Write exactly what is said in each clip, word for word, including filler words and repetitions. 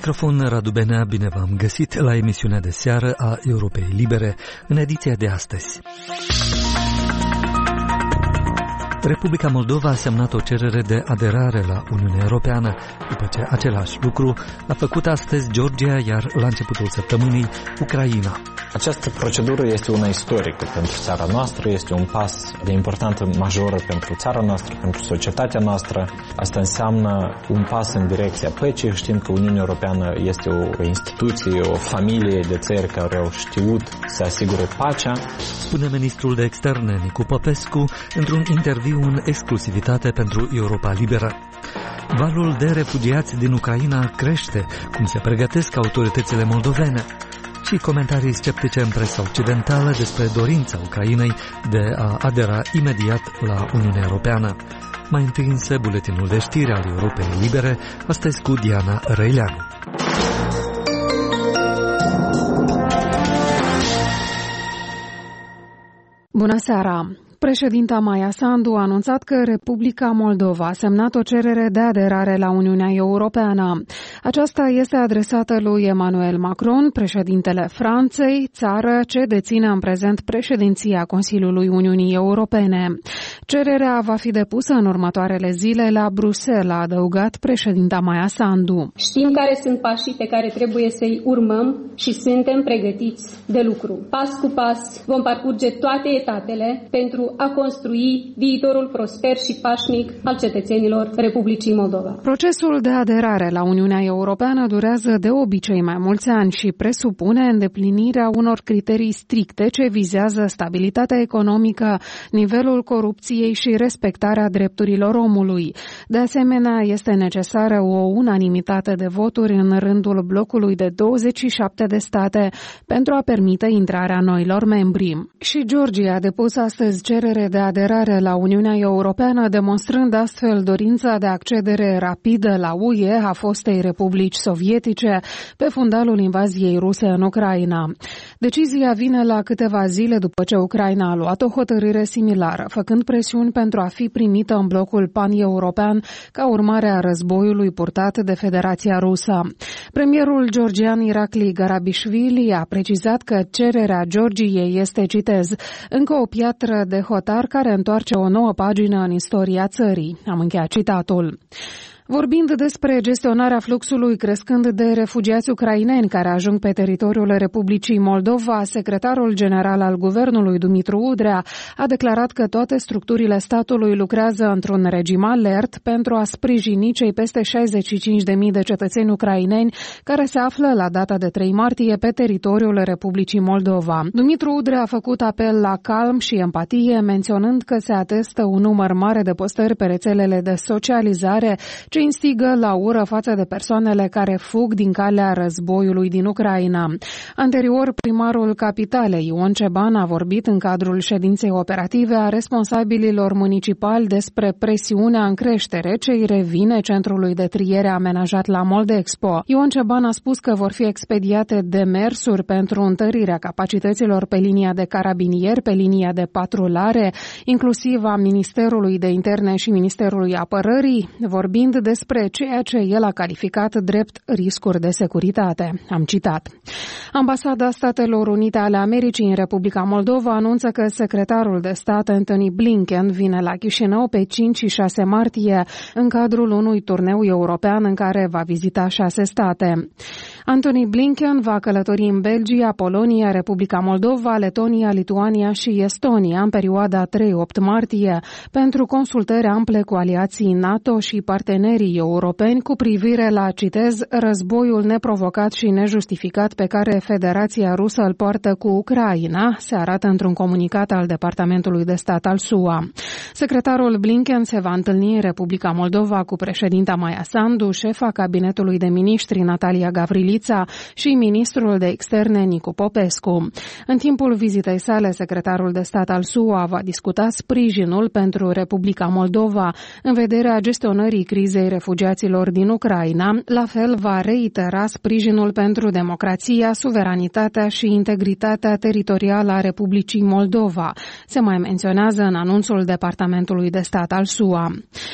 microfon Radu Benea, bine v-am găsit la emisiunea de seară a Europei Libere, în ediția de astăzi. Republica Moldova a semnat o cerere de aderare la Uniunea Europeană, după ce același lucru a făcut astăzi Georgia, iar la începutul săptămânii Ucraina. Această procedură este una istorică pentru țara noastră, este un pas de importanță majoră pentru țara noastră, pentru societatea noastră. Asta înseamnă un pas în direcția păcii. Știm că Uniunea Europeană este o instituție, o familie de țări care au știut să asigure pacea. Spune ministrul de externe Nicu Popescu într-un interviu în exclusivitate pentru Europa Liberă. Valul de refugiați din Ucraina crește, cum se pregătesc autoritățile moldovene. Și comentarii sceptice în presa occidentală despre dorința Ucrainei de a adera imediat la Uniunea Europeană. Mai întâi însă buletinul de știri al Europei Libere, astăzi cu Diana Răileanu. Bună seara! Președinta Maia Sandu a anunțat că Republica Moldova a semnat o cerere de aderare la Uniunea Europeană. Aceasta este adresată lui Emmanuel Macron, președintele Franței, țară ce deține în prezent președinția Consiliului Uniunii Europene. Cererea va fi depusă în următoarele zile la Bruxelles, a adăugat președinta Maia Sandu. Știm care sunt pașii pe care trebuie să-i urmăm și suntem pregătiți de lucru. Pas cu pas vom parcurge toate etapele pentru a construi viitorul prosper și pașnic al cetățenilor Republicii Moldova. Procesul de aderare la Uniunea Europeană durează de obicei mai mulți ani și presupune îndeplinirea unor criterii stricte ce vizează stabilitatea economică, nivelul corupției și respectarea drepturilor omului. De asemenea, este necesară o unanimitate de voturi în rândul blocului de douăzeci și șapte de state pentru a permite intrarea noilor membri. Și Georgia a depus astăzi cerere de aderare la Uniunea Europeană, demonstrând astfel dorința de accedere rapidă la U E a fostei republici sovietice pe fundalul invaziei ruse în Ucraina. Decizia vine la câteva zile după ce Ucraina a luat o hotărâre similară, făcând presiuni pentru a fi primită în blocul pan-european ca urmare a războiului purtat de Federația Rusă. Premierul georgian Irakli Garabishvili a precizat că cererea Georgiei este, citez, încă o piatră de hotar care întoarce o nouă pagină în istoria țării. Am încheiat citatul. Vorbind despre gestionarea fluxului crescând de refugiați ucraineni care ajung pe teritoriul Republicii Moldova, secretarul general al guvernului Dumitru Udrea a declarat că toate structurile statului lucrează într-un regim alert pentru a sprijini cei peste șaizeci și cinci de mii de cetățeni ucraineni care se află la data de trei martie pe teritoriul Republicii Moldova. Dumitru Udrea a făcut apel la calm și empatie, menționând că se atestă un număr mare de postări pe rețelele de socializare ce instigă la ură față de persoanele care fug din calea războiului din Ucraina. Anterior, primarul capitalei, Ion Ceban, a vorbit în cadrul ședinței operative a responsabililor municipali despre presiunea în creștere ce îi revine centrului de triere amenajat la Moldexpo. Ion Ceban a spus că vor fi expediate demersuri pentru întărirea capacităților pe linia de carabinieri, pe linia de patrulare, inclusiv a Ministerului de Interne și Ministerului Apărării, vorbind despre ceea ce el a calificat drept riscuri de securitate. Am citat. Ambasada Statelor Unite ale Americii în Republica Moldova anunță că secretarul de stat Antony Blinken vine la Chișinău pe cinci și șase martie în cadrul unui turneu european în care va vizita șase state. Antony Blinken va călători în Belgia, Polonia, Republica Moldova, Letonia, Lituania și Estonia în perioada trei opt martie pentru consultări ample cu aliații NATO și partenerii europeni cu privire la, citez, războiul neprovocat și nejustificat pe care Federația Rusă îl poartă cu Ucraina, se arată într-un comunicat al Departamentului de Stat al S U A. Secretarul Blinken se va întâlni în Republica Moldova cu președinta Maia Sandu, șefa cabinetului de miniștri Natalia Gavrilița și ministrul de externe Nicu Popescu. În timpul vizitei sale, secretarul de stat al S U A va discuta sprijinul pentru Republica Moldova în vederea gestionării crizei refugiaților din Ucraina. La fel va reitera sprijinul pentru democrația, suveranitatea și integritatea teritorială a Republicii Moldova. Se mai menționează în anunțul Departamentului de Stat al S U A.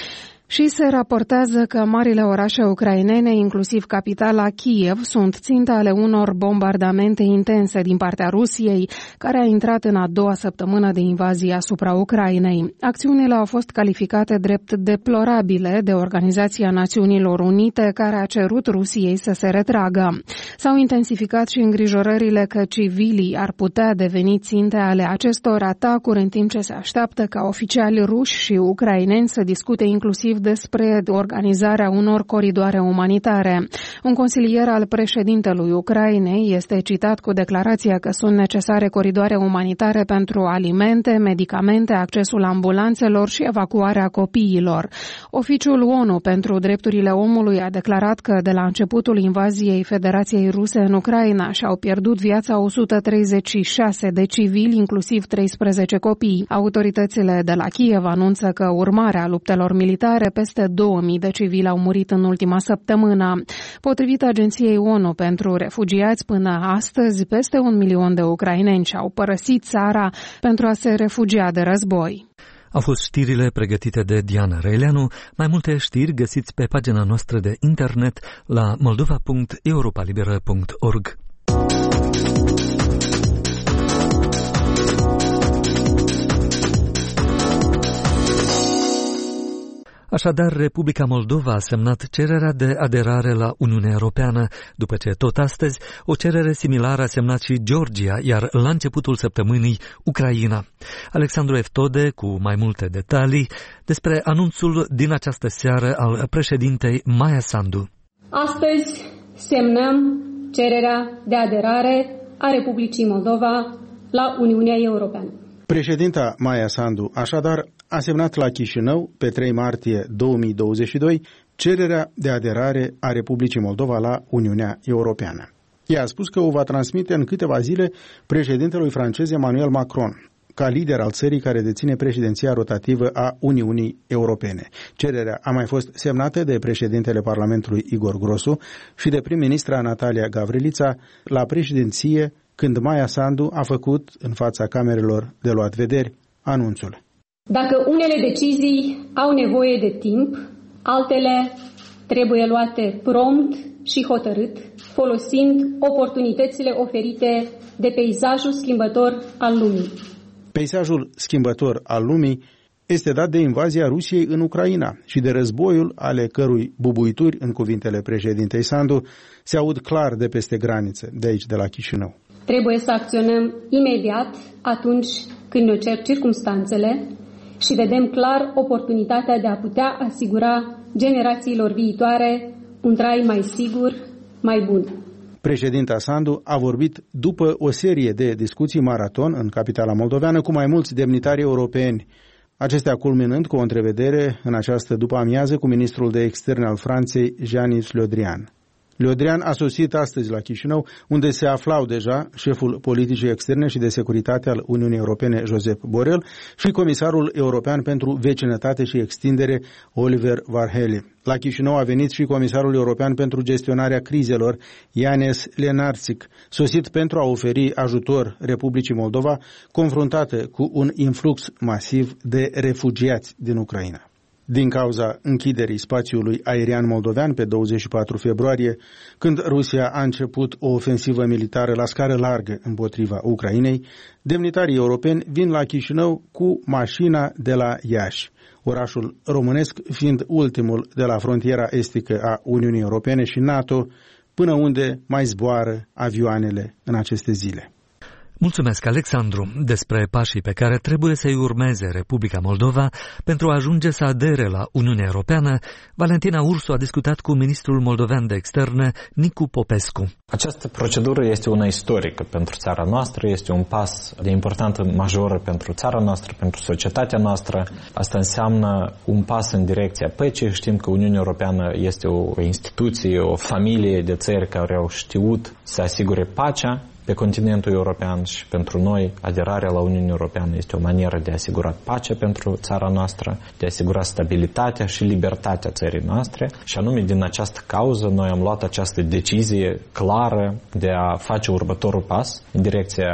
Și se raportează că marile orașe ucrainene, inclusiv capitala Kiev, sunt ținta ale unor bombardamente intense din partea Rusiei, care a intrat în a doua săptămână de invazie asupra Ucrainei. Acțiunile au fost calificate drept deplorabile de Organizația Națiunilor Unite, care a cerut Rusiei să se retragă. S-au intensificat și îngrijorările că civilii ar putea deveni ținte ale acestor atacuri, în timp ce se așteaptă ca oficiali ruși și ucraineni să discute inclusiv despre organizarea unor coridoare umanitare. Un consilier al președintelui Ucrainei este citat cu declarația că sunt necesare coridoare umanitare pentru alimente, medicamente, accesul ambulanțelor și evacuarea copiilor. Oficiul O N U pentru drepturile omului a declarat că de la începutul invaziei Federației Ruse în Ucraina și-au pierdut viața o sută treizeci și șase de civili, inclusiv treisprezece copii. Autoritățile de la Kiev anunță că urmare a luptelor militare, peste două mii de civili au murit în ultima săptămână. Potrivit Agenției O N U pentru Refugiați, până astăzi, peste un milion de ucraineni și-au părăsit țara pentru a se refugia de război. Au fost știrile pregătite de Diana Răileanu. Mai multe știri găsiți pe pagina noastră de internet la moldova punct europalibera punct org. Așadar, Republica Moldova a semnat cererea de aderare la Uniunea Europeană, după ce tot astăzi o cerere similară a semnat și Georgia, iar la începutul săptămânii Ucraina. Alexandru Eftode cu mai multe detalii despre anunțul din această seară al președintei Maia Sandu. Astăzi semnăm cererea de aderare a Republicii Moldova la Uniunea Europeană. Președinta Maia Sandu, așadar, a semnat la Chișinău, pe trei martie două mii douăzeci și doi, cererea de aderare a Republicii Moldova la Uniunea Europeană. Ea a spus că o va transmite în câteva zile președintelui francez Emmanuel Macron, ca lider al țării care deține președinția rotativă a Uniunii Europene. Cererea a mai fost semnată de președintele Parlamentului Igor Grosu și de prim-ministra Natalia Gavrilița la președinție, când Maia Sandu a făcut în fața camerelor de luat vederi anunțul. Dacă unele decizii au nevoie de timp, altele trebuie luate prompt și hotărât, folosind oportunitățile oferite de peisajul schimbător al lumii. Peisajul schimbător al lumii este dat de invazia Rusiei în Ucraina și de războiul ale cărui bubuituri, în cuvintele președintei Sandu, se aud clar de peste granițe, de aici, de la Chișinău. Trebuie să acționăm imediat atunci când ne cer circumstanțele și vedem clar oportunitatea de a putea asigura generațiilor viitoare un trai mai sigur, mai bun. Președinta Sandu a vorbit după o serie de discuții maraton în capitala moldoveană cu mai mulți demnitari europeni, acestea culminând cu o întrevedere în această după-amiază cu ministrul de externe al Franței, Jean-Yves Le Drian. Le Drian a sosit astăzi la Chișinău, unde se aflau deja șeful politicii externe și de securitate al Uniunii Europene, Josep Borrell, și comisarul european pentru vecinătate și extindere, Oliver Varhelyi. La Chișinău a venit și comisarul european pentru gestionarea crizelor, Janez Lenarčič, sosit pentru a oferi ajutor Republicii Moldova, confruntată cu un influx masiv de refugiați din Ucraina. Din cauza închiderii spațiului aerian moldovean pe douăzeci și patru februarie, când Rusia a început o ofensivă militară la scară largă împotriva Ucrainei, demnitarii europeni vin la Chișinău cu mașina de la Iași, orașul românesc fiind ultimul de la frontiera estică a Uniunii Europene și NATO, până unde mai zboară avioanele în aceste zile. Mulțumesc, Alexandru. Despre pașii pe care trebuie să-i urmeze Republica Moldova pentru a ajunge să adere la Uniunea Europeană, Valentina Ursu a discutat cu ministrul moldovean de externe, Nicu Popescu. Această procedură este una istorică pentru țara noastră, este un pas de importanță majoră pentru țara noastră, pentru societatea noastră. Asta înseamnă un pas în direcția păcii. Știm că Uniunea Europeană este o instituție, o familie de țări care au știut să asigure pacea pe continentul european și pentru noi aderarea la Uniunea Europeană este o manieră de a asigura pacea pentru țara noastră, de a asigura stabilitatea și libertatea țării noastre și anume din această cauză noi am luat această decizie clară de a face următorul pas în direcția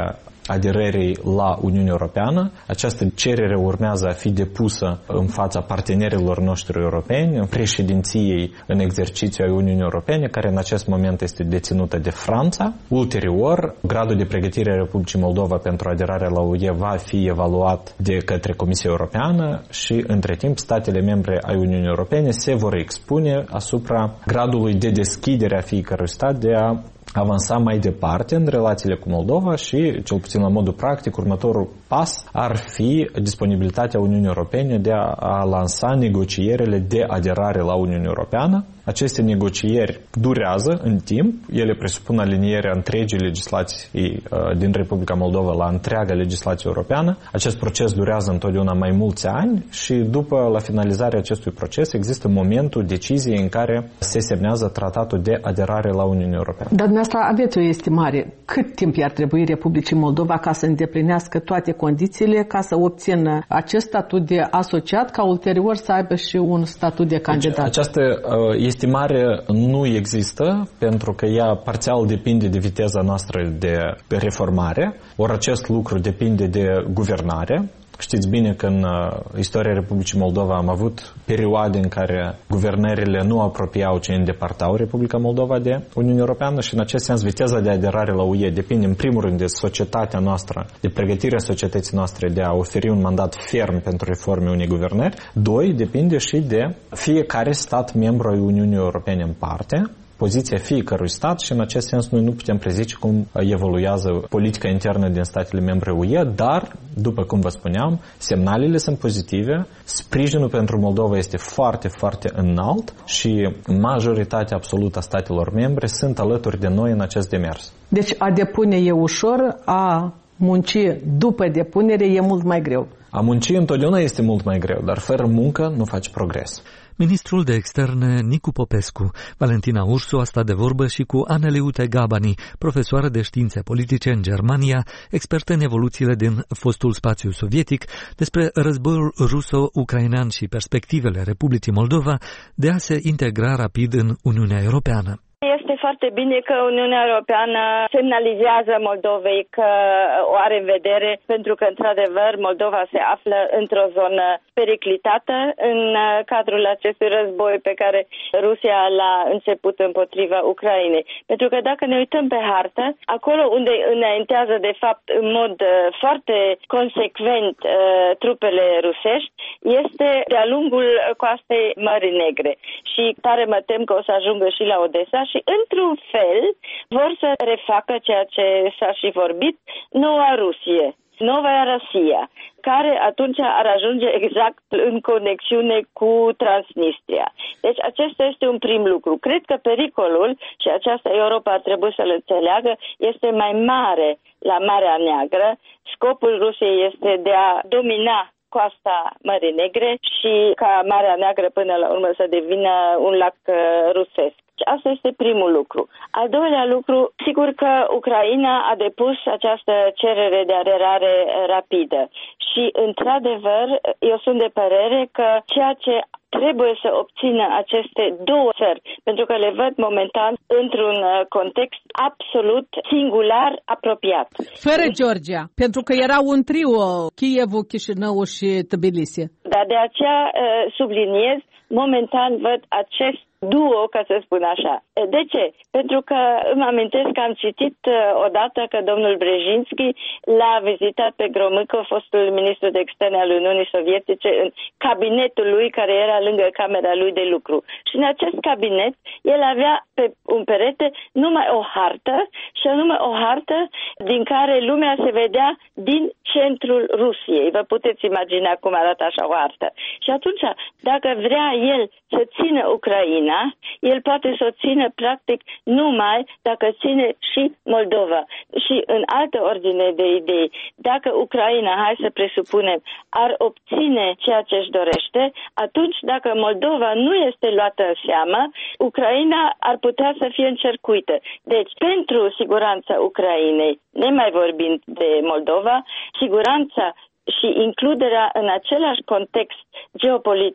aderării la Uniunea Europeană. Această cerere urmează a fi depusă în fața partenerilor noștri europeni, în președinției în exercițiu a Uniunii Europene, care în acest moment este deținută de Franța. Ulterior, gradul de pregătire a Republicii Moldova pentru aderarea la U E va fi evaluat de către Comisia Europeană și, între timp, statele membre ai Uniunii Europene se vor expune asupra gradului de deschidere a fiecărui stat de a avansa mai departe în relațiile cu Moldova și, cel puțin la modul practic, următorul pas ar fi disponibilitatea Uniunii Europene de a, a lansa negocierile de aderare la Uniunea Europeană. Aceste negocieri durează în timp, ele presupun alinierea întregii legislații uh, din Republica Moldova la întreaga legislație europeană. Acest proces durează întotdeauna mai mulți ani și după la finalizarea acestui proces există momentul deciziei în care se semnează tratatul de aderare la Uniunea Europeană. Dar dumneavoastră aveți o estimare. Cât timp i-ar trebui Republicii Moldova ca să îndeplinească toate condițiile ca să obțină acest statut de asociat, ca ulterior să aibă și un statut de candidat? Deci, această uh, estimare nu există, pentru că ea parțial depinde de viteza noastră de reformare, ori acest lucru depinde de guvernare. Știți bine că în istoria Republicii Moldova am avut perioade în care guvernările nu apropiau, ci îndepărtau Republica Moldova de Uniunea Europeană și în acest sens viteza de aderare la U E depinde în primul rând de societatea noastră, de pregătirea societății noastre de a oferi un mandat ferm pentru reforme unei guvernări. Doi, depinde și de fiecare stat membru al Uniunii Europene în parte, poziția fiecărui stat și în acest sens noi nu putem prezice cum evoluează politica internă din statele membre U E, dar, după cum vă spuneam, semnalele sunt pozitive, sprijinul pentru Moldova este foarte, foarte înalt și majoritatea absolută a statelor membre sunt alături de noi în acest demers. Deci a depune e ușor, a munci după depunere e mult mai greu. A munci întotdeauna este mult mai greu, dar fără muncă nu faci progres. Ministrul de Externe Nicu Popescu. Valentina Ursu a stat de vorbă și cu Aneliute Gabani, profesoară de științe politice în Germania, expertă în evoluțiile din fostul spațiu sovietic, despre războiul ruso-ucrainean și perspectivele Republicii Moldova de a se integra rapid în Uniunea Europeană. Este foarte bine că Uniunea Europeană semnalizează Moldovei că o are în vedere, pentru că, într-adevăr, Moldova se află într-o zonă periclitată în cadrul acestui război pe care Rusia l-a început împotriva Ucrainei. Pentru că dacă ne uităm pe hartă, acolo unde înaintează, de fapt, în mod foarte consecvent trupele rusești, este de-a lungul coastei Mării Negre. Și tare mă tem că o să ajungă și la Odessa și, într-un fel, vor să refacă ceea ce s-a și vorbit, noua Rusie, noua Rusia, care atunci ar ajunge exact în conexiune cu Transnistria. Deci acesta este un prim lucru. Cred că pericolul, și aceasta Europa ar trebui să-l înțeleagă, este mai mare la Marea Neagră. Scopul Rusiei este de a domina coasta Mării Negre și ca Marea Neagră până la urmă să devină un lac rusesc. Asta este primul lucru. Al doilea lucru, sigur că Ucraina a depus această cerere de aderare rapidă și, într-adevăr, eu sunt de părere că ceea ce trebuie să obțină aceste două țări, pentru că le văd momentan într-un context absolut singular apropiat. Fără Georgia, pentru că era un trio, Kievul, Chișinău și Tbilisi. Dar de aceea subliniez, momentan văd acest duo, ca să spun așa. De ce? Pentru că îmi amintesc că am citit odată că domnul Brzezinski l-a vizitat pe Gromyko, fostul ministru de externe al Uniunii Sovietice, în cabinetul lui care era lângă camera lui de lucru. Și în acest cabinet el avea pe un perete numai o hartă, și anume o hartă din care lumea se vedea din centrul Rusiei. Vă puteți imagina cum arată așa o hartă. Și atunci, dacă vrea el să țină Ucraina, el poate să o țină practic numai dacă ține și Moldova. Și în altă ordine de idei, dacă Ucraina, hai să presupunem, ar obține ceea ce își dorește, atunci dacă Moldova nu este luată în seamă, Ucraina ar putea să fie încercuită. Deci, pentru siguranța Ucrainei, nemai vorbind de Moldova, siguranța și includerea în același context geopolitic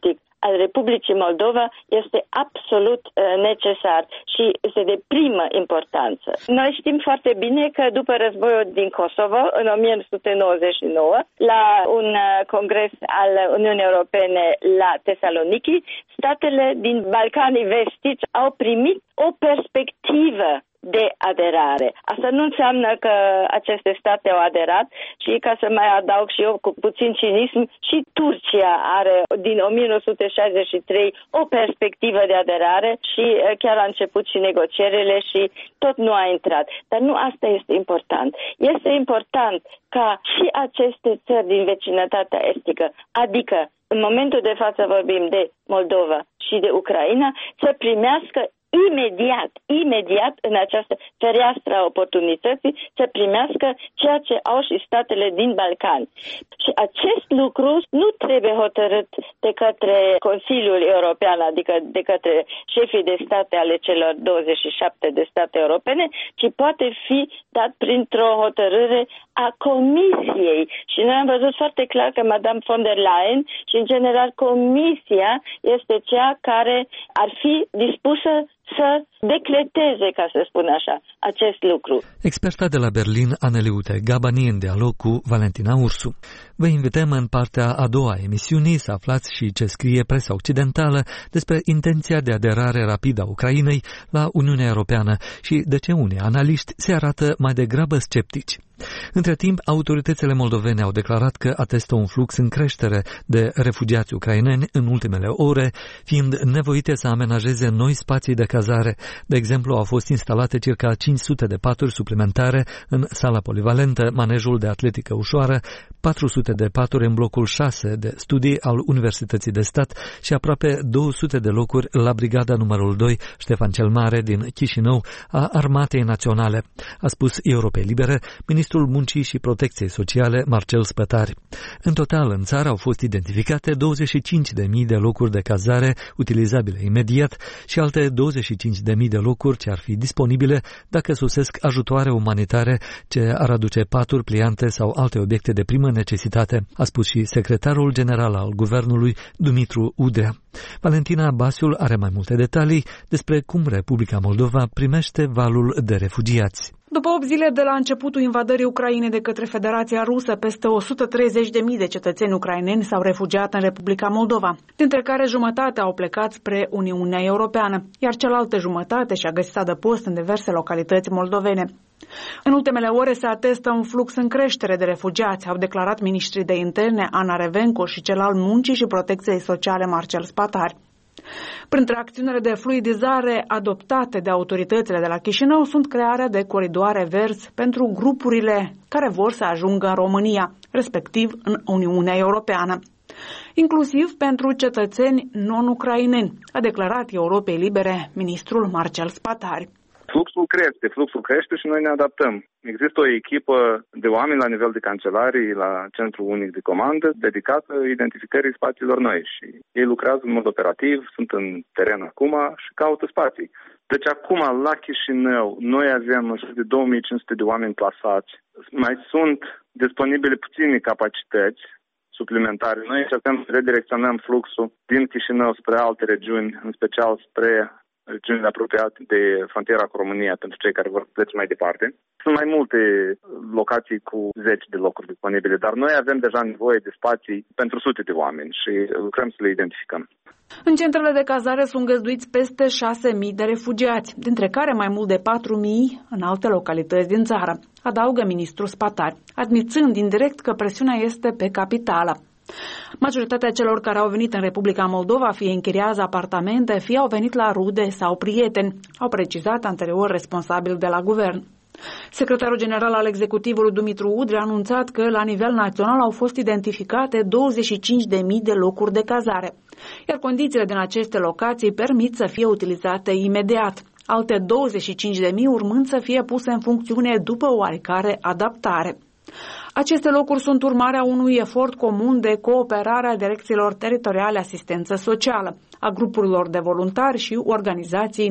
al Republicii Moldova este absolut uh, necesar și este de primă importanță. Noi știm foarte bine că după războiul din Kosovo, în o mie nouă sute nouăzeci și nouă, la un uh, congres al Uniunii Europene la Tesaloniki, statele din Balcanii Vestici au primit o perspectivă de aderare. Asta nu înseamnă că aceste state au aderat și, ca să mai adaug și eu cu puțin cinism, și Turcia are din o mie nouă sute șaizeci și trei o perspectivă de aderare și chiar a început și negocierile și tot nu a intrat. Dar nu asta este important. Este important ca și aceste țări din vecinătatea estică, adică în momentul de față vorbim de Moldova și de Ucraina, să primească imediat, imediat în această fereastră a oportunității să primească ceea ce au și statele din Balcani. Și acest lucru nu trebuie hotărât de către Consiliul European, adică de către șefii de state ale celor douăzeci și șapte de state europene, ci poate fi dat printr-o hotărâre a Comisiei. Și noi am văzut foarte clar că Madame von der Leyen și, în general, Comisia este cea care ar fi dispusă să decreteze, ca să spun așa, acest lucru. Experta de la Berlin, Aneliute Gabani, în dialog cu Valentina Ursu. Vă invităm în partea a doua a emisiunii să aflați și ce scrie presa occidentală despre intenția de aderare rapidă a Ucrainei la Uniunea Europeană și de ce unii analiști se arată mai degrabă sceptici. Între timp, autoritățile moldovene au declarat că atestă un flux în creștere de refugiați ucraineni în ultimele ore, fiind nevoite să amenajeze noi spații de cazare. De exemplu, au fost instalate circa cinci sute de paturi suplimentare în sala polivalentă, manejul de atletică ușoară, patru sute de paturi în blocul șase de studii al Universității de Stat și aproape două sute de locuri la brigada numărul doi Ștefan cel Mare din Chișinău a Armatei Naționale, a spus Europei Libere ministrul Muncii și Protecției Sociale Marcel Spătari. În total, în țară au fost identificate douăzeci și cinci de mii de locuri de cazare utilizabile imediat și alte douăzeci și cinci de mii de locuri ce ar fi disponibile dacă sosesc ajutoare umanitare ce ar aduce paturi, pliante sau alte obiecte de primă necesitate, a spus și secretarul general al guvernului Dumitru Udrea. Valentina Basiul are mai multe detalii despre cum Republica Moldova primește valul de refugiați. După opt zile de la începutul invadării Ucrainei de către Federația Rusă, peste o sută treizeci de mii de cetățeni ucraineni s-au refugiat în Republica Moldova, dintre care jumătate au plecat spre Uniunea Europeană, iar cealaltă jumătate și-a găsit adăpost în diverse localități moldovene. În ultimele ore se atestă un flux în creștere de refugiați, au declarat ministrii de interne Ana Revenco și cel al Muncii și Protecției Sociale Marcel Spătari. Printre acțiunile de fluidizare adoptate de autoritățile de la Chișinău sunt crearea de coridoare verzi pentru grupurile care vor să ajungă în România, respectiv în Uniunea Europeană, inclusiv pentru cetățeni non-ucraineni, a declarat Europei Libere ministrul Marcel Spătari. Fluxul crește, fluxul crește și noi ne adaptăm. Există o echipă de oameni la nivel de cancelarii, la Centrul Unic de Comandă, dedicată identificării spațiilor noi și ei lucrează în mod operativ, sunt în teren acum și caută spații. Deci acum, la Chișinău, noi avem în jur de două mii cinci sute de oameni plasați. Mai sunt disponibile puține capacități suplimentare. Noi încercăm să redirecționăm fluxul din Chișinău spre alte regiuni, în special spre regiunile apropiate de frontiera cu România pentru cei care vor plece mai departe. Sunt mai multe locații cu zeci de locuri disponibile, dar noi avem deja nevoie de spații pentru sute de oameni și lucrăm să le identificăm. În centrele de cazare sunt găzduiți peste șase mii de refugiați, dintre care mai mult de patru mii în alte localități din țară, adaugă ministrul Spătari, admițând indirect că presiunea este pe capitală. Majoritatea celor care au venit în Republica Moldova fie închiriază apartamente, fie au venit la rude sau prieteni, au precizat anterior responsabil de la guvern. Secretarul general al executivului Dumitru Udrea a anunțat că la nivel național au fost identificate douăzeci și cinci de mii de locuri de cazare, iar condițiile din aceste locații permit să fie utilizate imediat, alte douăzeci și cinci de mii urmând să fie puse în funcțiune după oarecare adaptare. Aceste locuri sunt urmarea unui efort comun de cooperare a direcțiilor teritoriale asistență socială, a grupurilor de voluntari și organizații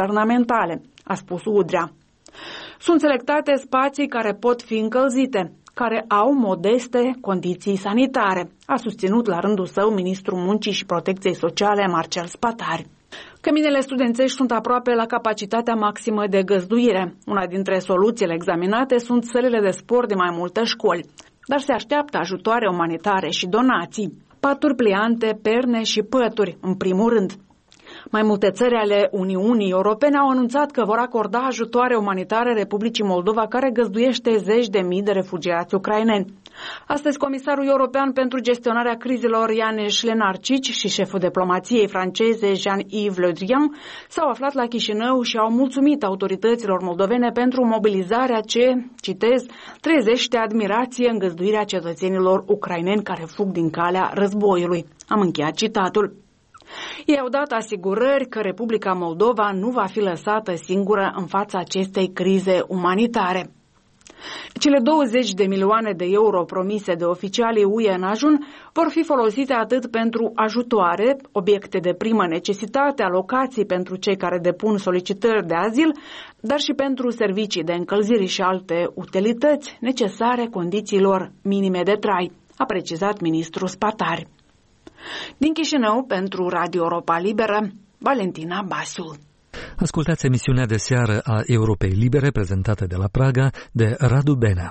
neguvernamentale, a spus Udrea. Sunt selectate spații care pot fi încălzite, care au modeste condiții sanitare, a susținut la rândul său ministrul Muncii și Protecției Sociale Marcel Spatari. Căminele studențești sunt aproape la capacitatea maximă de găzduire. Una dintre soluțiile examinate sunt sălile de sport de mai multe școli, dar se așteaptă ajutoare umanitare și donații. Paturi pliante, perne și pături, în primul rând. Mai multe țări ale Uniunii Europene au anunțat că vor acorda ajutoare umanitare Republicii Moldova, care găzduiește zeci de mii de refugiați ucraineni. Astăzi, comisarul european pentru gestionarea crizelor Janez Lenarcic și șeful diplomației franceze Jean-Yves Le Drian s-au aflat la Chișinău și au mulțumit autorităților moldovene pentru mobilizarea ce, citez, trezește admirație în găzduirea cetățenilor ucraineni care fug din calea războiului. Am încheiat citatul. Ei au dat asigurări că Republica Moldova nu va fi lăsată singură în fața acestei crize umanitare. Cele douăzeci de milioane de euro promise de oficialii U E în ajun vor fi folosite atât pentru ajutoare, obiecte de primă necesitate, alocații pentru cei care depun solicitări de azil, dar și pentru servicii de încălzire și alte utilități necesare condițiilor minime de trai, a precizat ministrul Spatari. Din Chișinău, pentru Radio Europa Liberă, Valentina Basiul. Ascultați emisiunea de seară a Europei Libere, prezentată de la Praga de Radu Benea.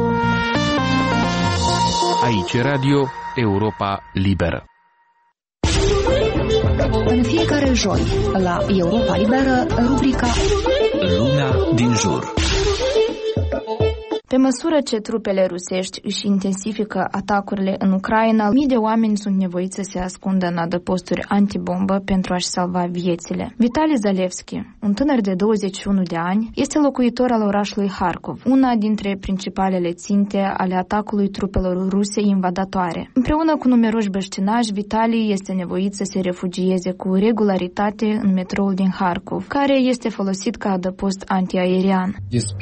Aici Radio Europa Liberă. În fiecare joi, la Europa Liberă, rubrica Lumea din jur. Pe măsură ce trupele rusești își intensifică atacurile în Ucraina, mii de oameni sunt nevoiți să se ascundă în adăposturi antibombă pentru a-și salva viețile. Vitali Zalevski, un tânăr de douăzeci și unu de ani, este locuitor al orașului Harkov, una dintre principalele ținte ale atacului trupelor ruse invadatoare. Împreună cu numeroși băștinași, Vitali este nevoit să se refugieze cu regularitate în metroul din Harkov, care este folosit ca adăpost antiaerian.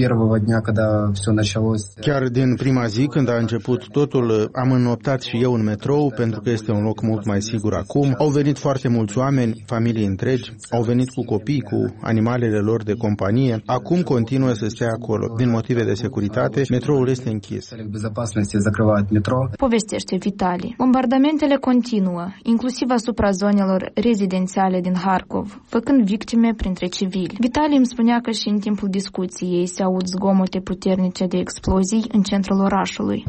Chiar din prima zi, când a început totul, am înoptat și eu în metrou, pentru că este un loc mult mai sigur acum. Au venit foarte mulți oameni, familii întregi, au venit cu copii, cu animalele lor de companie. Acum continuă să stea acolo. Din motive de securitate, metroul este închis. Povestește Vitali. Bombardamentele continuă, inclusiv asupra zonelor rezidențiale din Harkov, făcând victime printre civili. Vitali îmi spunea că și în timpul discuției se aud zgomote puternice de explozii în centrul orașului.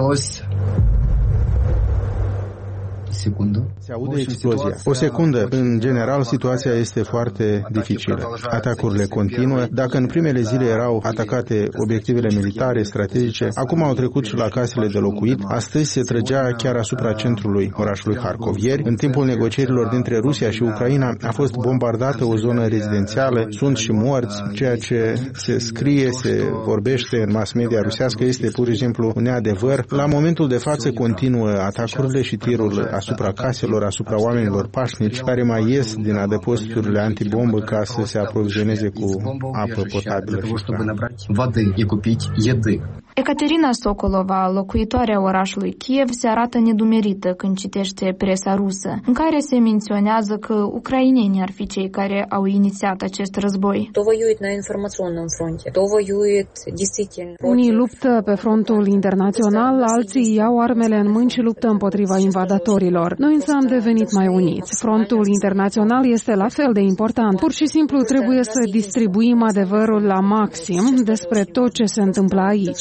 Secundă. Se aude explozia. O secundă. În general, situația este foarte dificilă. Atacurile continuă. Dacă în primele zile erau atacate obiectivele militare, strategice, acum au trecut și la casele de locuit. Astăzi se trăgea chiar asupra centrului orașului Harkov. Ieri, în timpul negocierilor dintre Rusia și Ucraina, a fost bombardată o zonă rezidențială. Sunt și morți. Ceea ce se scrie, se vorbește în mass media rusească este pur și simplu un neadevăr. La momentul de față continuă atacurile și tirul asupra caselor, asupra oamenilor pașnici care mai ies din adăposturile antibombă ca să se aprovizioneze cu apă potabilă și Ecaterina Sokolova, locuitoarea orașului Kiev, se arată nedumerită când citește presa rusă, în care se menționează că ucrainenii ar fi cei care au inițiat acest război. Unii luptă pe frontul internațional, alții iau armele în mâini și luptă împotriva invadatorilor. Noi însă am devenit mai uniți. Frontul internațional este la fel de important. Pur și simplu trebuie să distribuim adevărul la maxim despre tot ce se întâmplă aici.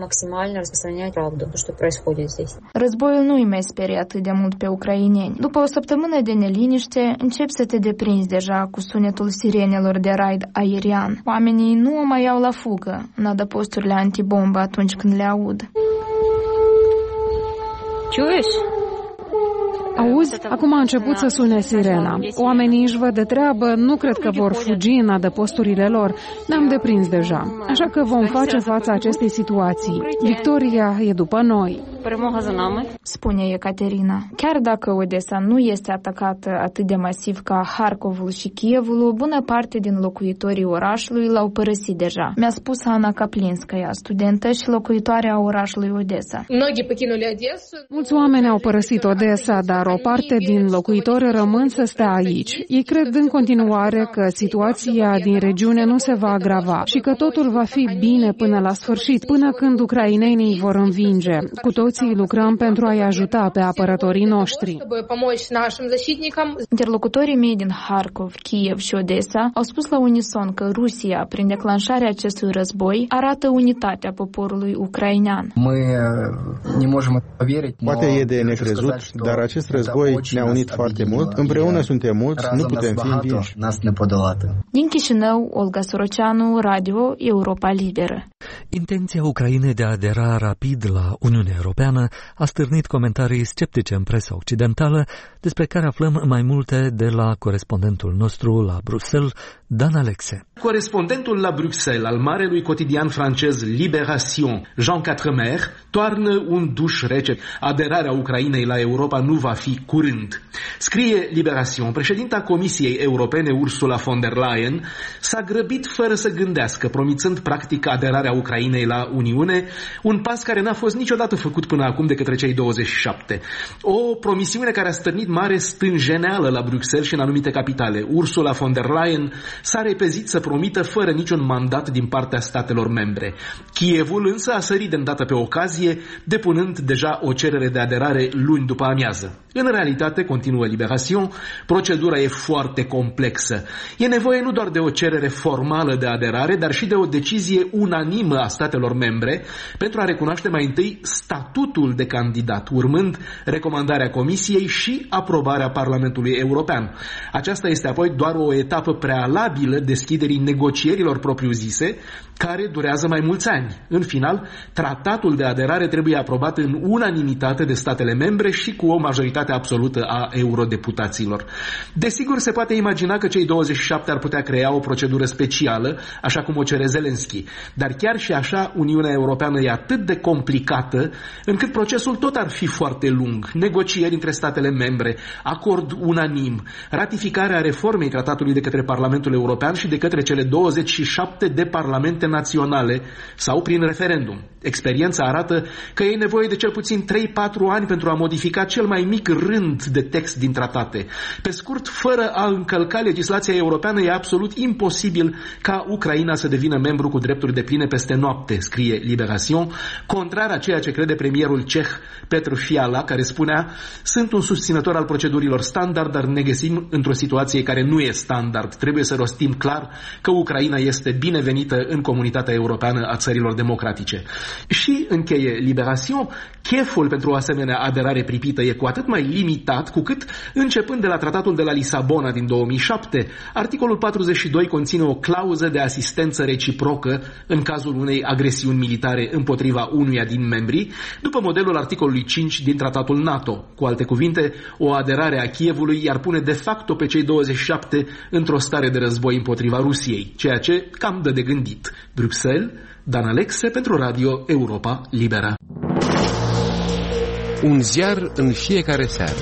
Războiul nu îi mai sperie atât de mult pe ucraineni. După o săptămână de neliniște, încep să te deprinzi deja cu sunetul sirenelor de raid aerian. Oamenii nu o mai iau la fugă în adăposturile antibombă atunci când le aud. Auzi? Acum a început să sune sirena. Oamenii își văd de treabă, nu cred că vor fugi în adăposturile lor. Ne-am deprins deja. Așa că vom face față acestei situații. Victoria e după noi. spune Ecaterina. Chiar dacă Odessa nu este atacată atât de masiv ca Harkovul și Kievul, bună parte din locuitorii orașului l-au părăsit deja. Mi-a spus Ana Kaplinskaya, studentă și locuitoarea orașului Odessa. Mulți oameni au părăsit Odessa, dar o parte din locuitori rămân să stea aici. Ei cred în continuare că situația din regiune nu se va agrava și că totul va fi bine până la sfârșit, până când ucrainenii vor învinge. Cu toții lucrăm pentru a-i ajuta pe apărătorii noștri. Interlocutorii mei din Harkov, Kiev și Odessa au spus la unison că Rusia, prin declanșarea acestui război, arată unitatea poporului ucrainean. Poate e de necrezut, dar acest război ne-a unit foarte mult. Împreună suntem mulți, nu putem fi învinși. Din Chișinău, Olga Soroceanu, Radio Europa Liberă. Intenția Ucrainei de a adera rapid la Uniunea Europeană a stârnit comentarii sceptice în presa occidentală, despre care aflăm mai multe de la corespondentul nostru la Bruxelles, Dan Alexe. Corespondentul la Bruxelles al marelui cotidian francez Libération, Jean Quatremer, toarnă un duș rece. Aderarea Ucrainei la Europa nu va fi curând. Scrie Libération, președinta Comisiei Europene Ursula von der Leyen s-a grăbit fără să gândească, promițând practic aderarea Ucrainei la Uniune, un pas care n-a fost niciodată făcut până acum de către cei douăzeci și șapte. O promisiune care a stârnit mare stânjeneală la Bruxelles și în anumite capitale. Ursula von der Leyen s-a repezit să promită fără niciun mandat din partea statelor membre. Kievul însă a sărit de îndată pe ocazie, depunând deja o cerere de aderare luni după amiază. În realitate, continuă Libération, procedura e foarte complexă. E nevoie nu doar de o cerere formală de aderare, dar și de o decizie unanimă a statelor membre pentru a recunoaște mai întâi statutul de candidat, urmând recomandarea Comisiei și aprobarea Parlamentului European. Aceasta este apoi doar o etapă prealabilă deschiderii negocierilor propriu-zise, care durează mai mulți ani. În final, tratatul de aderare trebuie aprobat în unanimitate de statele membre și cu o majoritate absolută a eurodeputaților. Desigur, se poate imagina că cei douăzeci și șapte ar putea crea o procedură specială, așa cum o cere Zelensky. Dar chiar și așa, Uniunea Europeană e atât de complicată, încât procesul tot ar fi foarte lung. Negocieri între statele membre, acord unanim, ratificarea reformei tratatului de către Parlamentul European și de către cele douăzeci și șapte de parlamente naționale sau prin referendum. Experiența arată că e nevoie de cel puțin trei patru ani pentru a modifica cel mai mic rând de text din tratate. Pe scurt, fără a încălca legislația europeană, e absolut imposibil ca Ucraina să devină membru cu drepturi depline peste noapte, scrie Libération, contrar a ceea ce crede premierul ceh Petr Fiala, care spunea: sunt un susținător al procedurilor standard, dar ne găsim într-o situație care nu e standard. Trebuie să rostim clar că Ucraina este binevenită în comunitatea europeană a țărilor democratice. Și încheie Libération, cheful pentru o asemenea aderare pripită e cu atât mai limitat cu cât, începând de la tratatul de la Lisabona din două mii șapte, articolul patruzeci și doi conține o clauză de asistență reciprocă în cazul unei agresiuni militare împotriva unuia din membrii, după modelul articolului cinci din tratatul NATO. Cu alte cuvinte, o aderare a Kievului i-ar pune de facto pe cei douăzeci și șapte într-o stare de război împotriva Rusiei, ceea ce cam dă de gândit. Bruxelles, Dan Alexe pentru Radio Europa Liberă. Un ziar în fiecare seară.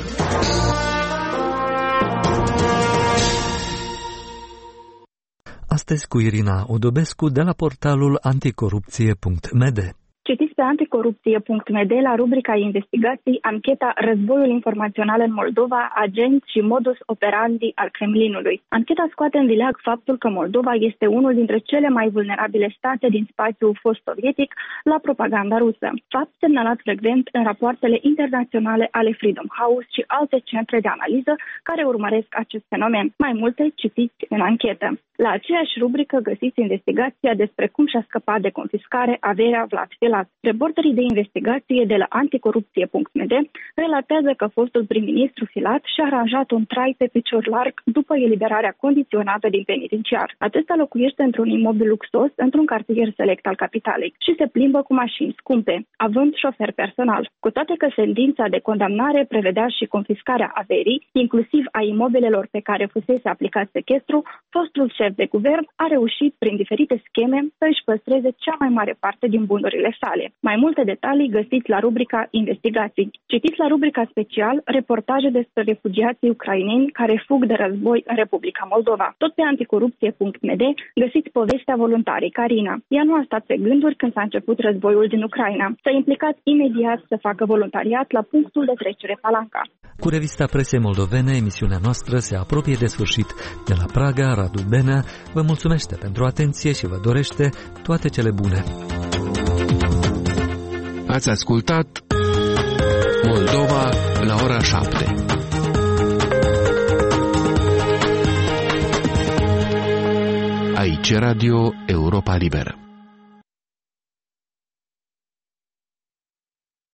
Astăzi cu Irina Odobescu de la portalul anticorupție punct m d. Citiți pe anticorupție punct m d la rubrica investigații ancheta Războiul informațional în Moldova, agenți și modus operandi al Kremlinului. Ancheta scoate în vileag faptul că Moldova este unul dintre cele mai vulnerabile state din spațiul fost sovietic la propaganda rusă. Fapt semnalat frecvent în rapoartele internaționale ale Freedom House și alte centre de analiză care urmăresc acest fenomen. Mai multe citiți în anchetă. La aceeași rubrică găsiți investigația despre cum și-a scăpat de confiscare averea Vlad Filat. Reporterii de investigație de la anticorupție punct m d relatează că fostul prim-ministru Filat și-a aranjat un trai pe picior larg după eliberarea condiționată din penitenciar. Acesta locuiește într-un imobil luxos, într-un cartier select al capitalei și se plimbă cu mașini scumpe, având șofer personal. Cu toate că sentința de condamnare prevedea și confiscarea averii, inclusiv a imobilelor pe care fusese aplicat sechestru, fostul șef de guvern a reușit, prin diferite scheme, să își păstreze cea mai mare parte din bunurile sale. Mai multe detalii găsiți la rubrica Investigații. Citiți la rubrica special reportaje despre refugiații ucraineni care fug de război în Republica Moldova. Tot pe anticorupție punct m d găsiți povestea voluntarei Carina. Ea nu a stat pe gânduri când s-a început războiul din Ucraina. S-a implicat imediat să facă voluntariat la punctul de trecere Palanca. Cu revista presei moldovene, emisiunea noastră se apropie de sfârșit. De la Praga, Radu Benea vă mulțumește pentru atenție și vă dorește toate cele bune. Ați ascultat Moldova la ora șapte. Aici Radio Europa Liberă.